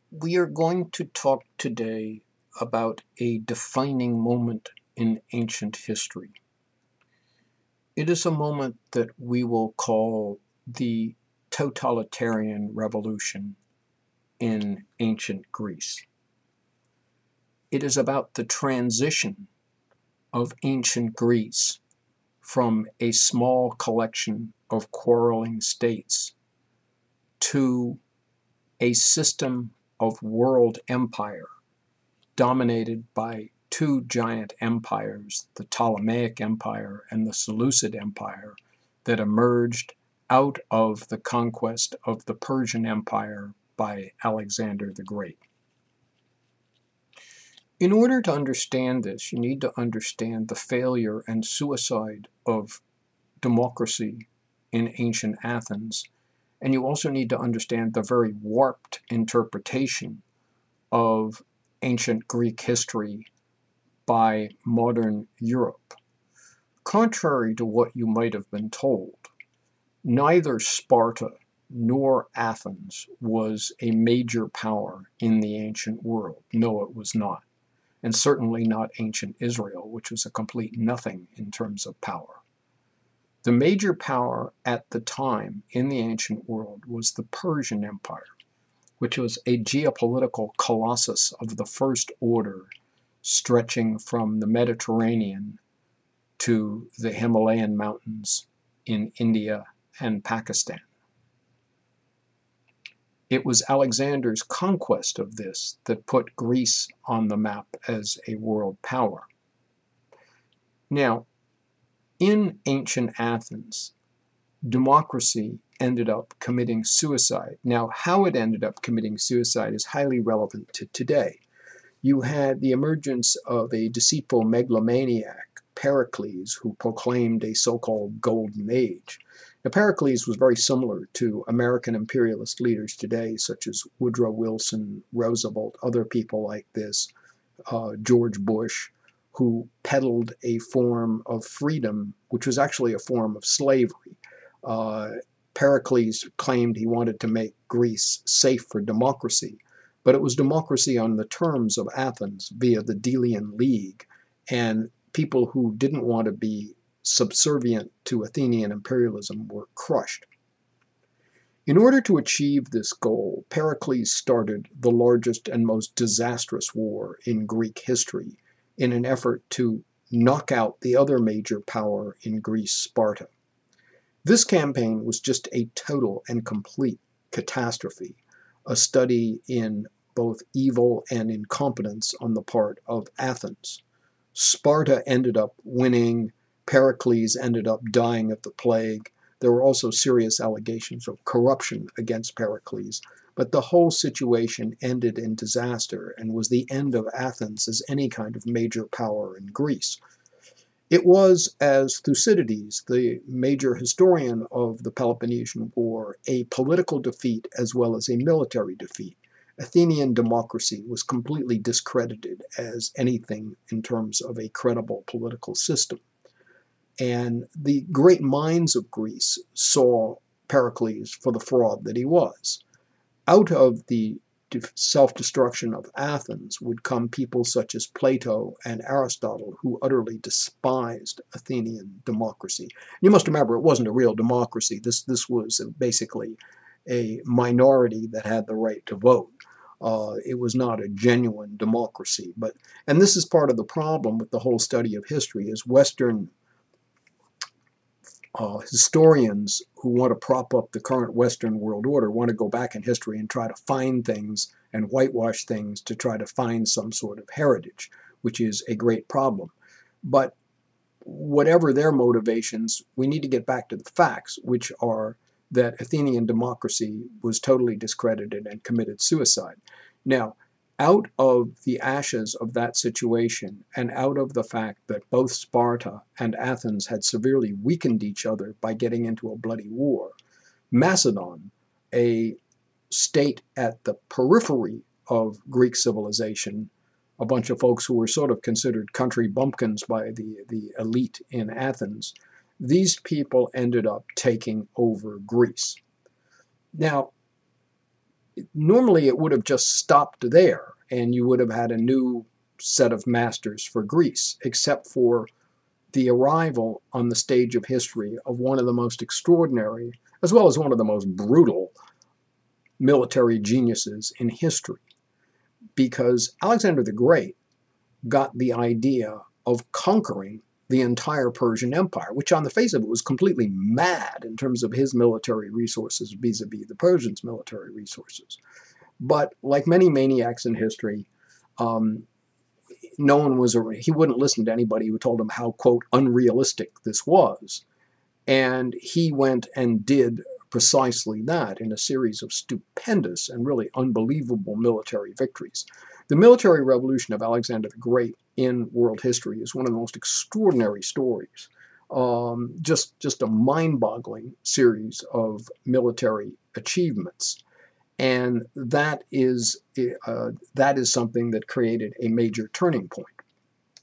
We are going to talk today about a defining moment in ancient history. It is a moment that we will call the totalitarian revolution in ancient Greece. It is about the transition of ancient Greece from a small collection of quarreling states to a system of world empire dominated by two giant empires, the Ptolemaic Empire and the Seleucid Empire, that emerged out of the conquest of the Persian Empire by Alexander the Great. In order to understand this, you need to understand the failure and suicide of democracy in ancient Athens, and you also need to understand the very warped interpretation of ancient Greek history by modern Europe. Contrary to what you might have been told, neither Sparta nor Athens was a major power in the ancient world. No, it was not. And certainly not ancient Israel, which was a complete nothing in terms of power. The major power at the time in the ancient world was the Persian Empire, which was a geopolitical colossus of the first order, stretching from the Mediterranean to the Himalayan mountains in India and Pakistan. It was Alexander's conquest of this that put Greece on the map as a world power. Now, in ancient Athens, democracy ended up committing suicide. Now, how it ended up committing suicide is highly relevant to today. You had the emergence of a deceitful megalomaniac, Pericles, who proclaimed a so-called golden age. Now, Pericles was very similar to American imperialist leaders today, such as Woodrow Wilson, Roosevelt, other people like this, George Bush, who peddled a form of freedom, which was actually a form of slavery. Pericles claimed he wanted to make Greece safe for democracy, but it was democracy on the terms of Athens via the Delian League, and people who didn't want to be subservient to Athenian imperialism were crushed. In order to achieve this goal, Pericles started the largest and most disastrous war in Greek history in an effort to knock out the other major power in Greece, Sparta. This campaign was just a total and complete catastrophe, a study in both evil and incompetence on the part of Athens. Sparta ended up winning. Pericles ended up dying of the plague. There were also serious allegations of corruption against Pericles, but the whole situation ended in disaster and was the end of Athens as any kind of major power in Greece. It was, as Thucydides, the major historian of the Peloponnesian War, a political defeat as well as a military defeat. Athenian democracy was completely discredited as anything in terms of a credible political system. And the great minds of Greece saw Pericles for the fraud that he was. Out of the self-destruction of Athens would come people such as Plato and Aristotle, who utterly despised Athenian democracy. You must remember, it wasn't a real democracy. This was basically a minority that had the right to vote. It was not a genuine democracy. And this is part of the problem with the whole study of history, is Western historians who want to prop up the current Western world order want to go back in history and try to find things and whitewash things to try to find some sort of heritage, which is a great problem. But whatever their motivations, we need to get back to the facts, which are that Athenian democracy was totally discredited and committed suicide. Now, out of the ashes of that situation and out of the fact that both Sparta and Athens had severely weakened each other by getting into a bloody war, Macedon, a state at the periphery of Greek civilization, a bunch of folks who were sort of considered country bumpkins by the elite in Athens, these people ended up taking over Greece. Now, normally it would have just stopped there, and you would have had a new set of masters for Greece, except for the arrival on the stage of history of one of the most extraordinary, as well as one of the most brutal, military geniuses in history. Because Alexander the Great got the idea of conquering the entire Persian Empire, which on the face of it was completely mad in terms of his military resources vis-a-vis the Persians' military resources. But like many maniacs in history, no one was, he wouldn't listen to anybody who told him how, quote, unrealistic this was. And he went and did precisely that in a series of stupendous and really unbelievable military victories. The military revolution of Alexander the Great in world history is one of the most extraordinary stories. Just a mind-boggling series of military achievements. And that is something that created a major turning point.